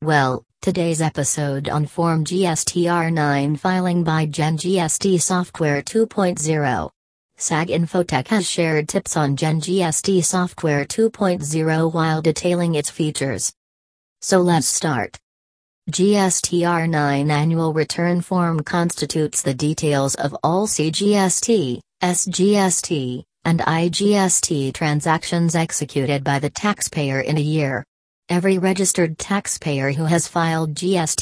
Well, today's episode on Form GSTR9 filing by GenGST Software 2.0. SAG Infotech has shared tips on GenGST Software 2.0 while detailing its features. So let's start. GSTR9 annual return form constitutes the details of all CGST, SGST, and IGST transactions executed by the taxpayer in a year. Every registered taxpayer who has filed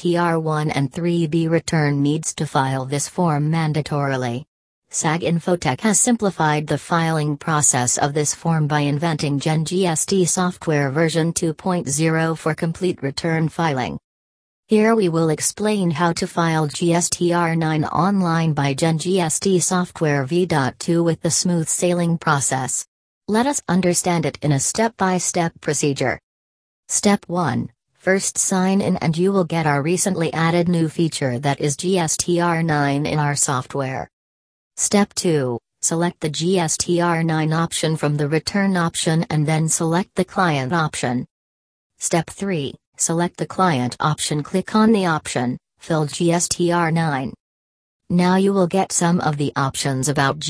GSTR1 and 3B return needs to file this form mandatorily. SAG Infotech has simplified the filing process of this form by inventing GenGST Software version 2.0 for complete return filing. Here we will explain how to file GSTR9 online by GenGST Software v.2 with the smooth sailing process. Let us understand it in a step-by-step procedure. Step 1. First sign in and you will get our recently added new feature that is GSTR9 in our software. Step 2. Select the GSTR9 option from the return option and then select the client option. Step 3. Select the client option, click on the option, fill GSTR9. Now you will get some of the options about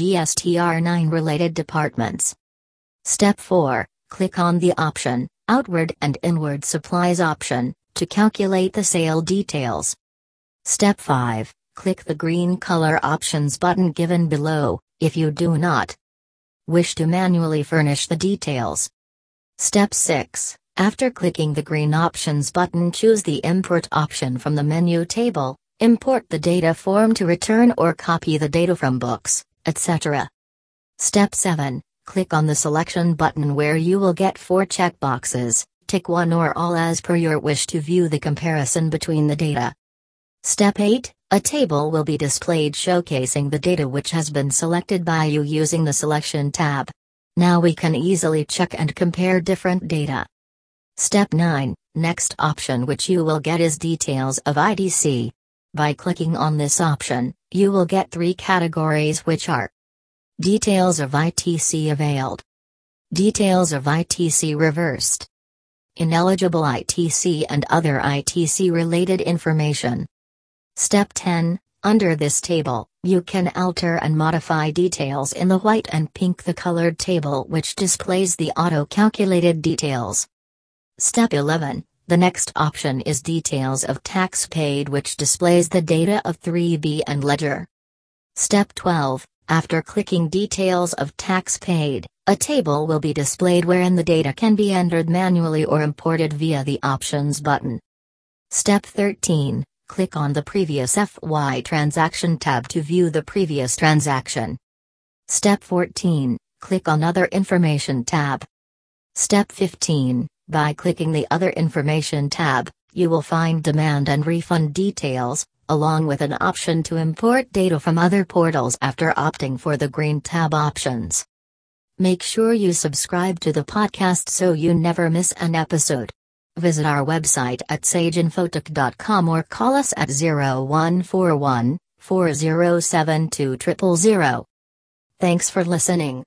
GSTR9 related departments. Step 4. Click on the option, Outward and Inward Supplies option, to calculate the sale details. Step 5. Click the green color options button given below, if you do not wish to manually furnish the details. Step 6. After clicking the green options button, choose the import option from the menu table, import the data form to return or copy the data from books, etc. Step 7. Click on the selection button where you will get 4 checkboxes, tick one or all as per your wish to view the comparison between the data. Step 8. A table will be displayed showcasing the data which has been selected by you using the Selection tab. Now we can easily check and compare different data. Step 9. Next option which you will get is Details of ITC. By clicking on this option, you will get 3 categories which are Details of ITC availed, Details of ITC reversed, Ineligible ITC and other ITC related information. Step 10. Under this table, you can alter and modify details in the white and pink the colored table which displays the auto-calculated details. Step 11. The next option is Details of Tax Paid which displays the data of 3B and Ledger. Step 12. After clicking Details of Tax Paid, a table will be displayed wherein the data can be entered manually or imported via the Options button. Step 13. Click on the Previous FY Transaction tab to view the previous transaction. Step 14. Click on Other Information tab. Step 15. By clicking the Other Information tab, you will find demand and refund details, along with an option to import data from other portals after opting for the green tab options. Make sure you subscribe to the podcast so you never miss an episode. Visit our website at sageinfotech.com or call us at 0141 4072 000. Thanks for listening.